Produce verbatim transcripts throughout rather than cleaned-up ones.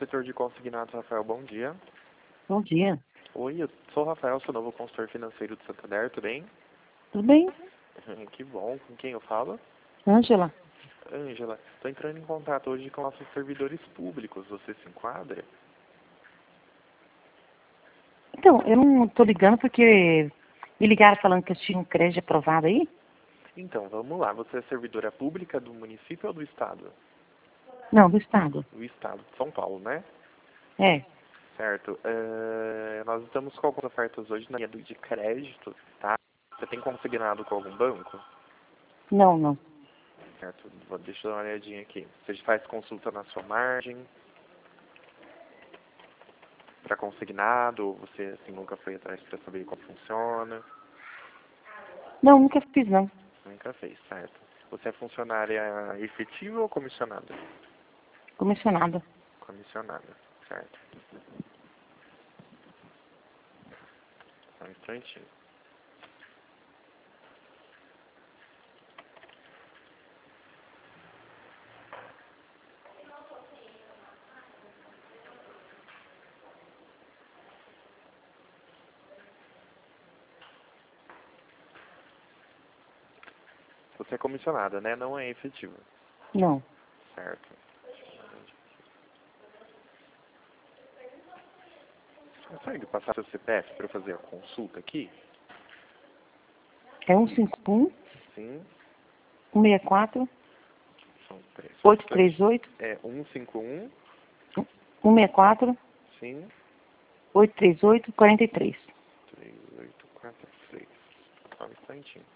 setor de consignados, Rafael, bom dia. Bom dia. Oi, eu sou o Rafael, sou novo consultor financeiro do Santander, tudo bem? Tudo bem? Que bom, com quem eu falo? Ângela. Ângela, estou entrando em contato hoje com nossos servidores públicos, você se enquadra? Então, eu não tô ligando porque me ligaram falando que eu tinha um crédito aprovado aí. Então, vamos lá, você é servidora pública do município ou do estado? Não, do estado. Do estado de São Paulo, né? É. Certo. É, nós estamos com algumas ofertas hoje na linha do- de crédito, tá? Você tem consignado com algum banco? Não, não. Certo. Vou- Deixa eu dar uma olhadinha aqui. Você faz consulta na sua margem para consignado, ou você assim, nunca foi atrás para saber como funciona? Não, nunca fiz não. Nunca fez, certo. Você é funcionária efetiva ou comissionada? Comissionada. Comissionada, certo. Só um instantinho. Você é comissionada, né? Não é efetiva. Não. Certo. Consegue passar seu C P F para eu fazer a consulta aqui? É um cinco um, Sim. um seis quatro, São três. oito três oito, É um cinco um, um seis quatro, sim. oito três oito, quatro três. três oito quatro seis. Só um instantinho.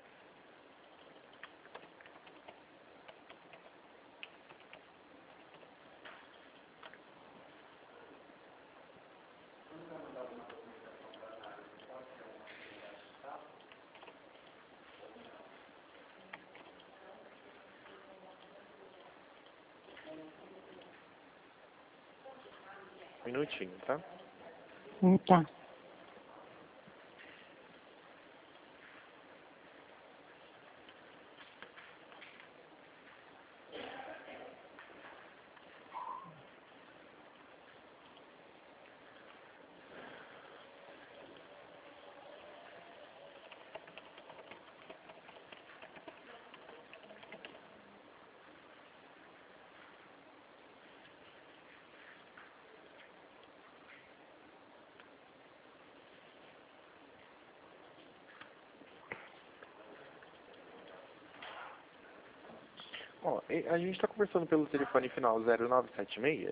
Um minutinho, tá? Hum, tá. Ó, e- a gente tá conversando pelo telefone final zero nove sete seis.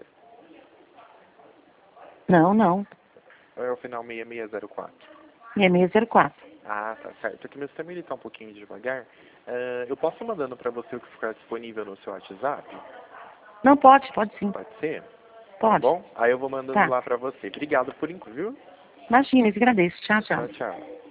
Não, não. Ou é o final seis seis zero quatro? seis seis zero quatro. Ah, tá certo. Aqui meu sistema ele tá um pouquinho devagar. Ah, eu posso ir mandando para você o que ficar disponível no seu WhatsApp? Não, pode, pode sim. Pode ser? Tá Pode. bom? Aí eu vou mandando Tá. lá para você. Obrigado por enquanto, viu? Imagina, eu te agradeço. Tchau, tchau. Tchau, tchau.